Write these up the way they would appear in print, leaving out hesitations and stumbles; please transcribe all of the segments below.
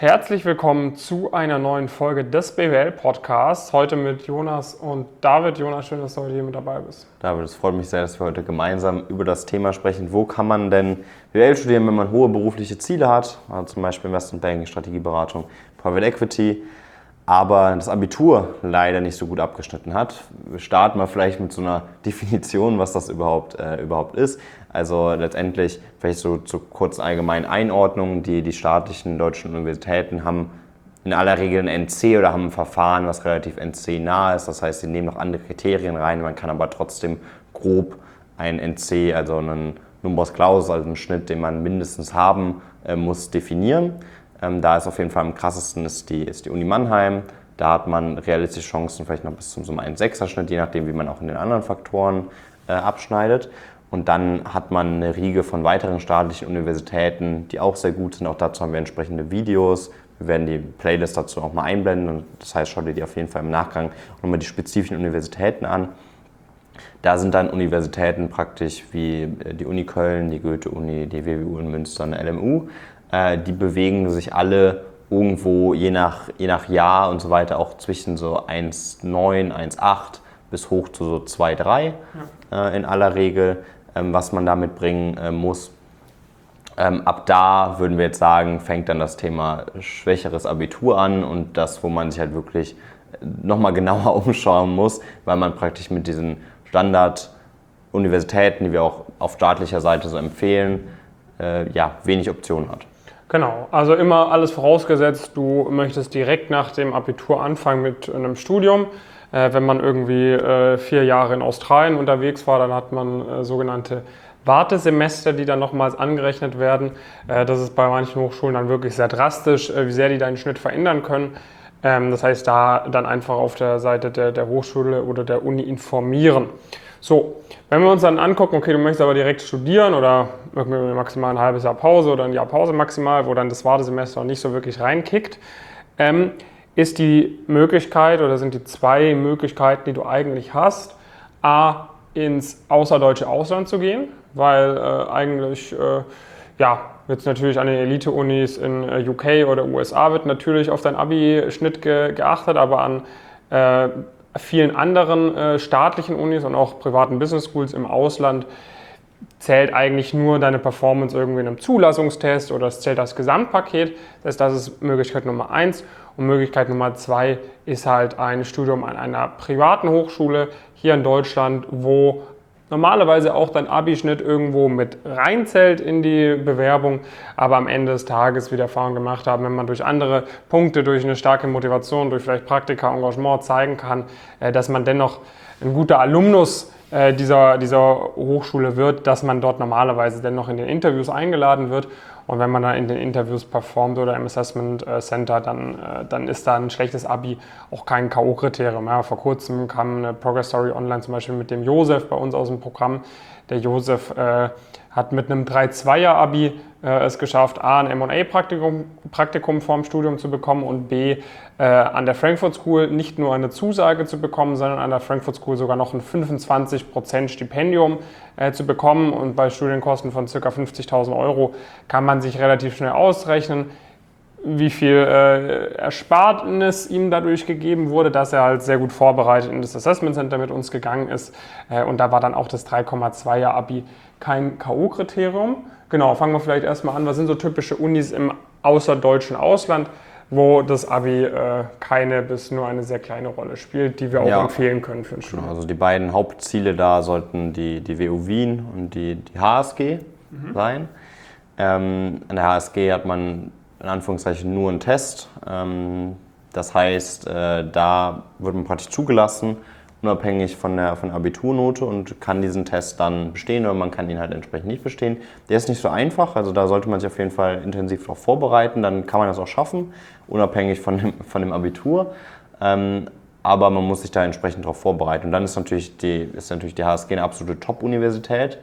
Herzlich willkommen zu einer neuen Folge des BWL-Podcasts. Heute mit Jonas und David. Jonas, schön, dass du heute hier mit dabei bist. David, es freut mich sehr, dass wir heute gemeinsam über das Thema sprechen. Wo kann man denn BWL studieren, wenn man hohe berufliche Ziele hat? Also zum Beispiel Investment Banking, Strategieberatung, Private Equity, aber das Abitur leider nicht so gut abgeschnitten hat. Wir starten mal vielleicht mit so einer Definition, was das überhaupt ist. Also letztendlich vielleicht so zur kurzen allgemeinen Einordnung. Die staatlichen deutschen Universitäten haben in aller Regel ein NC oder haben ein Verfahren, was relativ NC-nah ist. Das heißt, sie nehmen noch andere Kriterien rein. Man kann aber trotzdem grob ein NC, also einen Numerus Clausus, also einen Schnitt, den man mindestens haben muss, definieren. Da ist auf jeden Fall am krassesten ist die Uni Mannheim. Da hat man realistische Chancen, vielleicht noch bis zum so einem 1,6er-Schnitt, je nachdem, wie man auch in den anderen Faktoren abschneidet. Und dann hat man eine Riege von weiteren staatlichen Universitäten, die auch sehr gut sind. Auch dazu haben wir entsprechende Videos. Wir werden die Playlist dazu auch mal einblenden. Und das heißt, schaut ihr die auf jeden Fall im Nachgang nochmal die spezifischen Universitäten an. Da sind dann Universitäten praktisch wie die Uni Köln, die Goethe-Uni, die WWU in Münster und die LMU. Die bewegen sich alle irgendwo je nach Jahr und so weiter auch zwischen so 1,9, 1,8 bis hoch zu so 2,3 in aller Regel, was man da mitbringen muss. Ab da würden wir jetzt sagen, fängt dann das Thema schwächeres Abitur an und das, wo man sich halt wirklich nochmal genauer umschauen muss, weil man praktisch mit diesen Standard-Universitäten, die wir auch auf staatlicher Seite so empfehlen, wenig Optionen hat. Genau, also immer alles vorausgesetzt, du möchtest direkt nach dem Abitur anfangen mit einem Studium. Wenn man irgendwie 4 Jahre in Australien unterwegs war, dann hat man sogenannte Wartesemester, die dann nochmals angerechnet werden. Das ist bei manchen Hochschulen dann wirklich sehr drastisch, wie sehr die deinen Schnitt verändern können. Das heißt, da dann einfach auf der Seite der Hochschule oder der Uni informieren. So, wenn wir uns dann angucken, okay, du möchtest aber direkt studieren oder maximal ein halbes Jahr Pause oder ein Jahr Pause maximal, wo dann das Wartesemester auch nicht so wirklich reinkickt, ist die Möglichkeit oder sind die 2 Möglichkeiten, die du eigentlich hast, A, ins außerdeutsche Ausland zu gehen, weil jetzt natürlich an den Elite-Unis in UK oder USA wird natürlich auf deinen Abi-Schnitt geachtet, aber an vielen anderen staatlichen Unis und auch privaten Business Schools im Ausland zählt eigentlich nur deine Performance irgendwie in einem Zulassungstest oder es zählt das Gesamtpaket. Das heißt, das ist Möglichkeit Nummer 1. Und Möglichkeit Nummer 2 ist halt ein Studium an einer privaten Hochschule hier in Deutschland, wo normalerweise auch dein Abi-Schnitt irgendwo mit reinzählt in die Bewerbung, aber am Ende des Tages, wie wir Erfahrung gemacht haben, wenn man durch andere Punkte, durch eine starke Motivation, durch vielleicht Praktika, Engagement zeigen kann, dass man dennoch ein guter Alumnus dieser Hochschule wird, dass man dort normalerweise dennoch in den Interviews eingeladen wird. Und wenn man dann in den Interviews performt oder im Assessment Center, dann ist da ein schlechtes Abi auch kein K.O.-Kriterium. Ja, vor kurzem kam eine Progress Story online zum Beispiel mit dem Josef bei uns aus dem Programm. Der Josef hat mit einem 3,2er Abi es geschafft, A, ein M&A-Praktikum vorm Studium zu bekommen und B, an der Frankfurt School nicht nur eine Zusage zu bekommen, sondern an der Frankfurt School sogar noch ein 25% Stipendium zu bekommen. Und bei Studienkosten von ca. 50.000 Euro kann man sich relativ schnell ausrechnen, wie viel Ersparnis ihm dadurch gegeben wurde, dass er halt sehr gut vorbereitet in das Assessment Center mit uns gegangen ist. Und da war dann auch das 3,2er Abi kein K.O.-Kriterium. Genau, fangen wir vielleicht erstmal an. Was sind so typische Unis im außerdeutschen Ausland, wo das Abi keine bis nur eine sehr kleine Rolle spielt, die wir auch empfehlen können für ein Studium? Also die beiden Hauptziele da sollten die WU Wien und die HSG sein. An der HSG hat man in Anführungszeichen nur einen Test. Das heißt, da wird man praktisch zugelassen, unabhängig von der Abiturnote und kann diesen Test dann bestehen oder man kann ihn halt entsprechend nicht bestehen. Der ist nicht so einfach, also da sollte man sich auf jeden Fall intensiv darauf vorbereiten, dann kann man das auch schaffen, unabhängig von dem Abitur. Aber man muss sich da entsprechend darauf vorbereiten. Und dann ist natürlich die HSG eine absolute Top-Universität,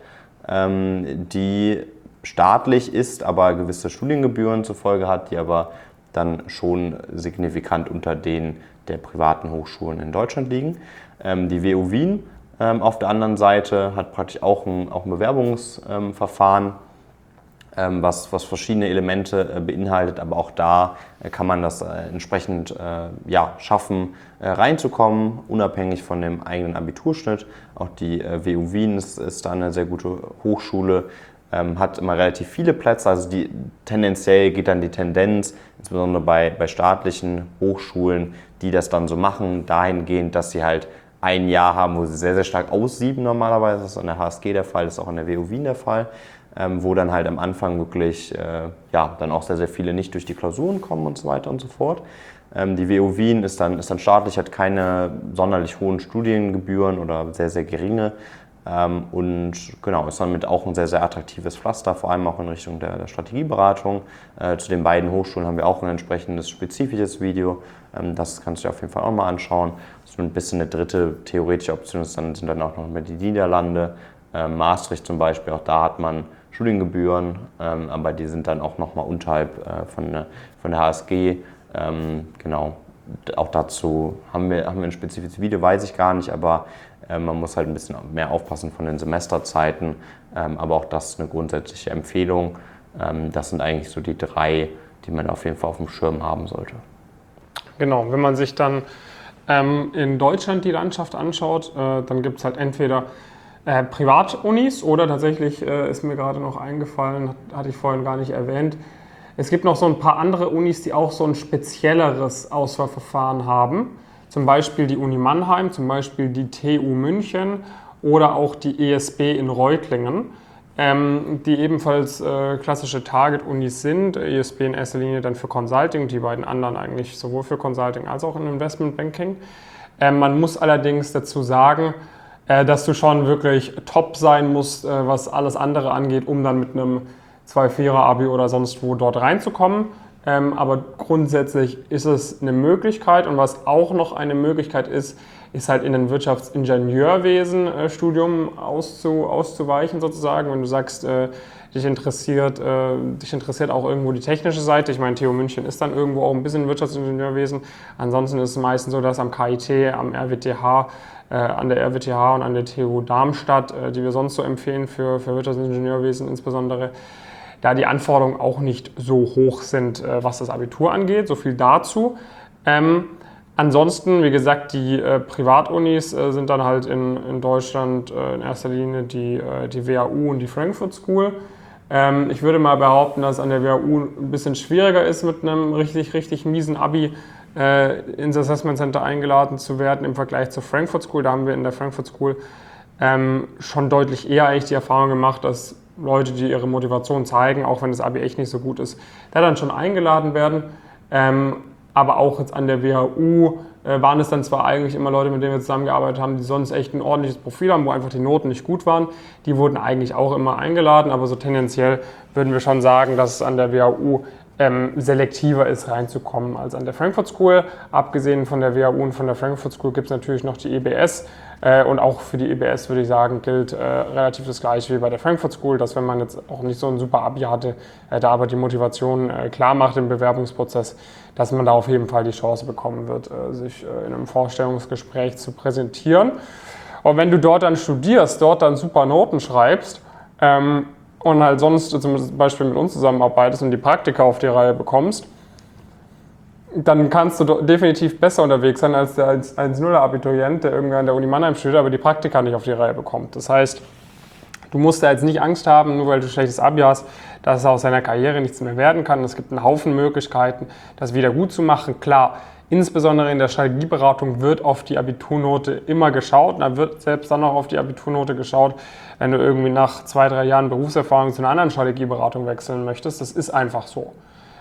die staatlich ist, aber gewisse Studiengebühren zur Folge hat, die aber dann schon signifikant unter denen der privaten Hochschulen in Deutschland liegen. Die WU Wien auf der anderen Seite hat praktisch auch ein Bewerbungsverfahren, was verschiedene Elemente beinhaltet, aber auch da kann man das entsprechend schaffen, reinzukommen, unabhängig von dem eigenen Abiturschnitt. Auch die WU Wien ist da eine sehr gute Hochschule, hat immer relativ viele Plätze, also tendenziell geht dann die Tendenz, insbesondere bei staatlichen Hochschulen, die das dann so machen, dahingehend, dass sie halt ein Jahr haben, wo sie sehr, sehr stark aussieben normalerweise. Das ist an der HSG der Fall, das ist auch an der WU Wien der Fall, wo dann halt am Anfang wirklich dann auch sehr, sehr viele nicht durch die Klausuren kommen und so weiter und so fort. Die WU Wien ist dann staatlich, hat keine sonderlich hohen Studiengebühren oder sehr, sehr geringe. Und genau, ist damit auch ein sehr, sehr attraktives Pflaster, vor allem auch in Richtung der Strategieberatung. Zu den beiden Hochschulen haben wir auch ein entsprechendes spezifisches Video. Das kannst du dir auf jeden Fall auch mal anschauen. So ein bisschen eine dritte theoretische Option sind dann auch noch die Niederlande. Maastricht zum Beispiel, auch da hat man Studiengebühren, aber die sind dann auch nochmal unterhalb von der HSG. Genau, auch dazu haben wir ein spezifisches Video, weiß ich gar nicht, aber man muss halt ein bisschen mehr aufpassen von den Semesterzeiten, aber auch das ist eine grundsätzliche Empfehlung. Das sind eigentlich so die drei, die man auf jeden Fall auf dem Schirm haben sollte. Genau, wenn man sich dann in Deutschland die Landschaft anschaut, dann gibt es halt entweder Privatunis oder tatsächlich ist mir gerade noch eingefallen, hatte ich vorhin gar nicht erwähnt, es gibt noch so ein paar andere Unis, die auch so ein spezielleres Auswahlverfahren haben. Zum Beispiel die Uni Mannheim, zum Beispiel die TU München oder auch die ESB in Reutlingen, die ebenfalls klassische Target-Unis sind. ESB in erster Linie dann für Consulting, die beiden anderen eigentlich sowohl für Consulting als auch in Investmentbanking. Man muss allerdings dazu sagen, dass du schon wirklich top sein musst, was alles andere angeht, um dann mit einem 2,4er Abi oder sonst wo dort reinzukommen. Aber grundsätzlich ist es eine Möglichkeit und was auch noch eine Möglichkeit ist halt in ein Wirtschaftsingenieurwesen-Studium auszuweichen sozusagen. Wenn du sagst, dich interessiert auch irgendwo die technische Seite. Ich meine, TU München ist dann irgendwo auch ein bisschen Wirtschaftsingenieurwesen. Ansonsten ist es meistens so, dass am KIT, am RWTH, an der RWTH und an der TU Darmstadt, die wir sonst so empfehlen für Wirtschaftsingenieurwesen insbesondere, da die Anforderungen auch nicht so hoch sind, was das Abitur angeht. So viel dazu. Ansonsten, wie gesagt, die Privatunis sind dann halt in Deutschland in erster Linie die WHU und die Frankfurt School. Ich würde mal behaupten, dass es an der WHU ein bisschen schwieriger ist, mit einem richtig miesen Abi ins Assessment Center eingeladen zu werden im Vergleich zur Frankfurt School. Da haben wir in der Frankfurt School schon deutlich eher eigentlich die Erfahrung gemacht, dass Leute, die ihre Motivation zeigen, auch wenn das Abi echt nicht so gut ist, da dann schon eingeladen werden. Aber auch jetzt an der WHU waren es dann zwar eigentlich immer Leute, mit denen wir zusammengearbeitet haben, die sonst echt ein ordentliches Profil haben, wo einfach die Noten nicht gut waren. Die wurden eigentlich auch immer eingeladen, aber so tendenziell würden wir schon sagen, dass es an der WHU selektiver ist, reinzukommen als an der Frankfurt School. Abgesehen von der WHU und von der Frankfurt School gibt es natürlich noch die EBS. Und auch für die EBS würde ich sagen, gilt relativ das Gleiche wie bei der Frankfurt School, dass wenn man jetzt auch nicht so ein super Abi hatte, da aber die Motivation klar macht im Bewerbungsprozess, dass man da auf jeden Fall die Chance bekommen wird, sich in einem Vorstellungsgespräch zu präsentieren. Und wenn du dort dann studierst, dort dann super Noten schreibst und halt sonst zum Beispiel mit uns zusammenarbeitest und die Praktika auf die Reihe bekommst, dann kannst du definitiv besser unterwegs sein als der 1,0er-Abiturient, der irgendwie an der Uni Mannheim studiert, aber die Praktika nicht auf die Reihe bekommt. Das heißt, du musst da jetzt nicht Angst haben, nur weil du ein schlechtes Abi hast, dass es aus deiner Karriere nichts mehr werden kann. Es gibt einen Haufen Möglichkeiten, das wieder gut zu machen. Klar, insbesondere in der Strategieberatung wird auf die Abiturnote immer geschaut. Da wird selbst dann auch auf die Abiturnote geschaut, wenn du irgendwie nach 2-3 Jahren Berufserfahrung zu einer anderen Strategieberatung wechseln möchtest. Das ist einfach so.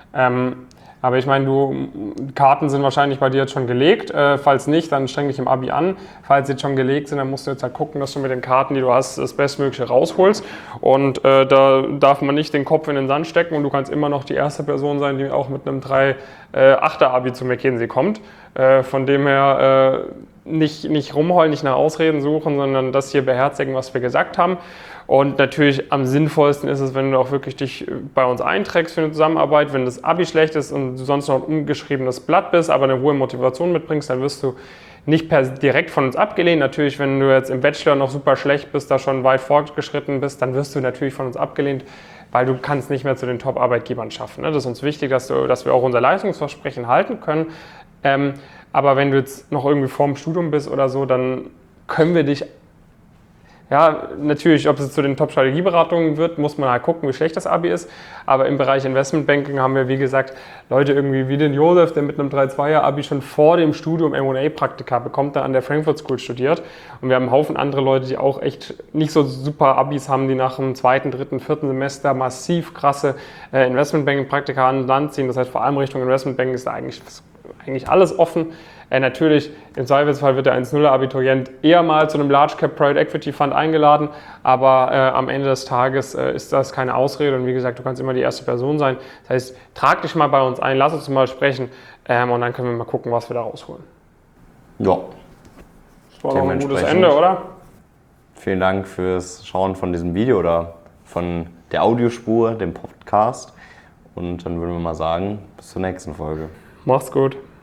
Aber ich meine, Karten sind wahrscheinlich bei dir jetzt schon gelegt. Falls nicht, dann streng dich im Abi an. Falls sie jetzt schon gelegt sind, dann musst du jetzt halt gucken, dass du mit den Karten, die du hast, das Bestmögliche rausholst. Und da darf man nicht den Kopf in den Sand stecken und du kannst immer noch die erste Person sein, die auch mit einem 3,8er Abi zu McKinsey kommt. Von dem her nicht rumheulen, nicht nach Ausreden suchen, sondern das hier beherzigen, was wir gesagt haben. Und natürlich am sinnvollsten ist es, wenn du auch wirklich dich bei uns einträgst für eine Zusammenarbeit. Wenn das Abi schlecht ist und du sonst noch ein ungeschriebenes Blatt bist, aber eine hohe Motivation mitbringst, dann wirst du nicht direkt von uns abgelehnt. Natürlich, wenn du jetzt im Bachelor noch super schlecht bist, da schon weit fortgeschritten bist, dann wirst du natürlich von uns abgelehnt, weil du kannst nicht mehr zu den Top-Arbeitgebern schaffen. Ne? Das ist uns wichtig, dass wir auch unser Leistungsversprechen halten können. Aber wenn du jetzt noch irgendwie vorm Studium bist oder so, dann können wir dich, ja, natürlich, ob es zu den Top-Strategieberatungen wird, muss man halt gucken, wie schlecht das Abi ist. Aber im Bereich Investmentbanking haben wir, wie gesagt, Leute irgendwie wie den Josef, der mit einem 3-2er Abi schon vor dem Studium M&A-Praktika bekommt, der an der Frankfurt School studiert. Und wir haben einen Haufen andere Leute, die auch echt nicht so super Abis haben, die nach dem 2., 3., 4. Semester massiv krasse Investmentbanking-Praktika an Land ziehen. Das heißt, vor allem Richtung Investmentbanking ist da eigentlich alles offen. Natürlich, im Zweifelsfall wird der 1-0-Abiturient eher mal zu einem Large Cap Private Equity Fund eingeladen, aber am Ende des Tages ist das keine Ausrede und wie gesagt, du kannst immer die erste Person sein. Das heißt, trag dich mal bei uns ein, lass uns mal sprechen und dann können wir mal gucken, was wir da rausholen. Ja. Das war doch ein gutes Ende, oder? Vielen Dank fürs Schauen von diesem Video oder von der Audiospur, dem Podcast und dann würden wir mal sagen, bis zur nächsten Folge. Mach's gut.